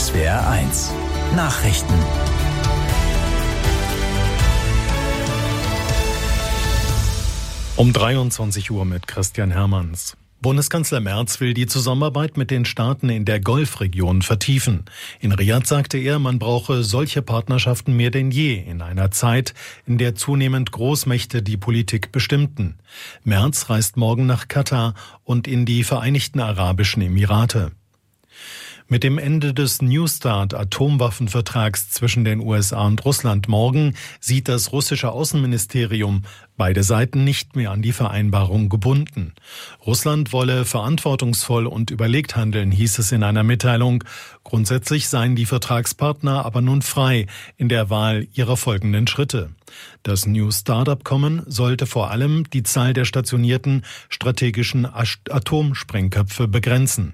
SWR1 Nachrichten. Um 23 Uhr mit Christian Hermanns. Bundeskanzler Merz will die Zusammenarbeit mit den Staaten in der Golfregion vertiefen. In Riad sagte er, man brauche solche Partnerschaften mehr denn je in einer Zeit, in der zunehmend Großmächte die Politik bestimmten. Merz reist morgen nach Katar und in die Vereinigten Arabischen Emirate. Mit dem Ende des New Start-Atomwaffenvertrags zwischen den USA und Russland morgen sieht das russische Außenministerium beide Seiten nicht mehr an die Vereinbarung gebunden. Russland wolle verantwortungsvoll und überlegt handeln, hieß es in einer Mitteilung. Grundsätzlich seien die Vertragspartner aber nun frei in der Wahl ihrer folgenden Schritte. Das New Start-Abkommen sollte vor allem die Zahl der stationierten strategischen Atomsprengköpfe begrenzen.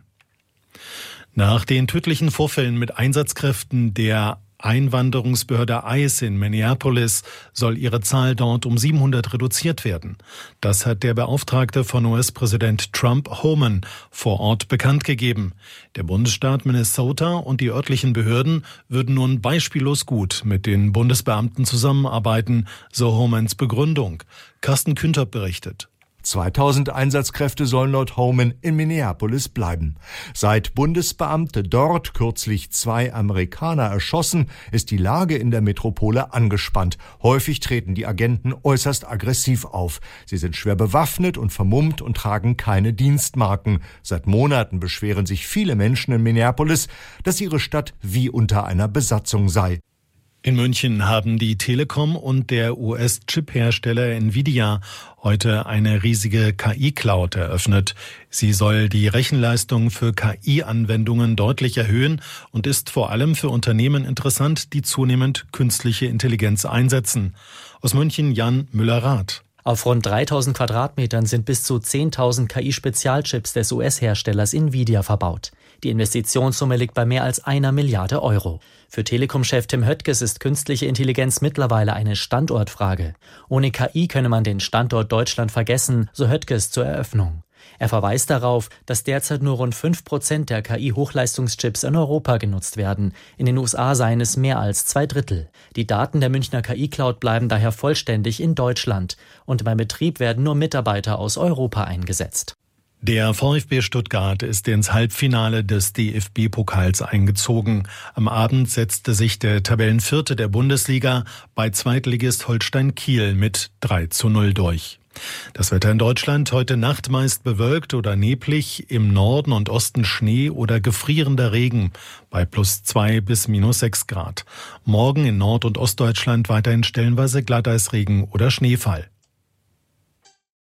Nach den tödlichen Vorfällen mit Einsatzkräften der Einwanderungsbehörde ICE in Minneapolis soll ihre Zahl dort um 700 reduziert werden. Das hat der Beauftragte von US-Präsident Trump, Homan, vor Ort bekannt gegeben. Der Bundesstaat Minnesota und die örtlichen Behörden würden nun beispiellos gut mit den Bundesbeamten zusammenarbeiten, so Homans Begründung. Carsten Künter berichtet. 2000 Einsatzkräfte sollen laut Homan in Minneapolis bleiben. Seit Bundesbeamte dort kürzlich 2 Amerikaner erschossen, ist die Lage in der Metropole angespannt. Häufig treten die Agenten äußerst aggressiv auf. Sie sind schwer bewaffnet und vermummt und tragen keine Dienstmarken. Seit Monaten beschweren sich viele Menschen in Minneapolis, dass ihre Stadt wie unter einer Besatzung sei. In München haben die Telekom und der US-Chip-Hersteller Nvidia heute eine riesige KI-Cloud eröffnet. Sie soll die Rechenleistung für KI-Anwendungen deutlich erhöhen und ist vor allem für Unternehmen interessant, die zunehmend künstliche Intelligenz einsetzen. Aus München Jan Müller-Rath. Auf rund 3000 Quadratmetern sind bis zu 10.000 KI-Spezialchips des US-Herstellers Nvidia verbaut. Die Investitionssumme liegt bei mehr als 1 Milliarde Euro. Für Telekom-Chef Tim Höttges ist künstliche Intelligenz mittlerweile eine Standortfrage. Ohne KI könne man den Standort Deutschland vergessen, so Höttges zur Eröffnung. Er verweist darauf, dass derzeit nur rund 5% der KI-Hochleistungschips in Europa genutzt werden. In den USA seien es mehr als 2/3. Die Daten der Münchner KI-Cloud bleiben daher vollständig in Deutschland. Und beim Betrieb werden nur Mitarbeiter aus Europa eingesetzt. Der VfB Stuttgart ist ins Halbfinale des DFB-Pokals eingezogen. Am Abend setzte sich der Tabellenvierte der Bundesliga bei Zweitligist Holstein Kiel mit 3:0 durch. Das Wetter in Deutschland heute Nacht meist bewölkt oder neblig, im Norden und Osten Schnee oder gefrierender Regen bei +2 bis -6 Grad. Morgen in Nord- und Ostdeutschland weiterhin stellenweise Glatteisregen oder Schneefall.